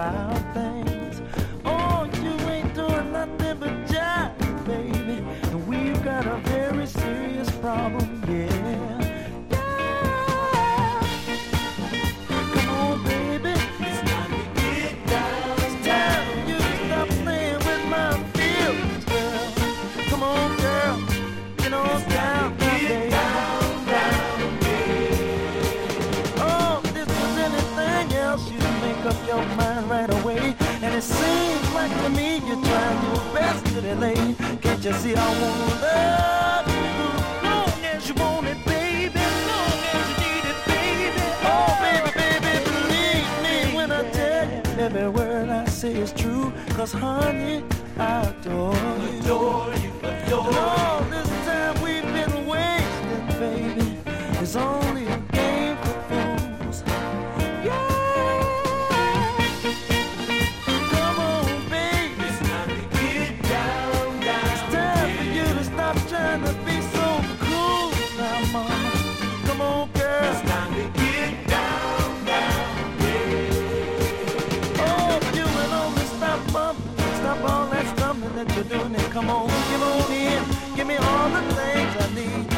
wild things. Oh, you ain't doing nothing but jive, baby. And we've got a very serious problem, yeah. Come on, baby. It's time to get down. It's time for you to stop playing with my feelings, girl. Come on, girl. Get on down, baby. Oh, if this was anything else, you'd make up your mind right away. And it seems like to me you're trying your best to delay. Can't you see I wanna love you? Long as you want it, baby. Long as you need it, baby. Oh, baby, baby, believe me when I tell you every word I say is true. 'Cause honey, I adore you. Adore you, adore you. All this time we've been wasting, baby, it's only a game for fools. Yeah. Come on, baby. It's time to get down, down. It's time for you to stop trying to be so cool now, mama. Come on, girl. It's time to get down, down, yeah. Oh, you and only stop bumping. Stop all that stumbling that you're doing and come on, give on in. Give me all the things I need.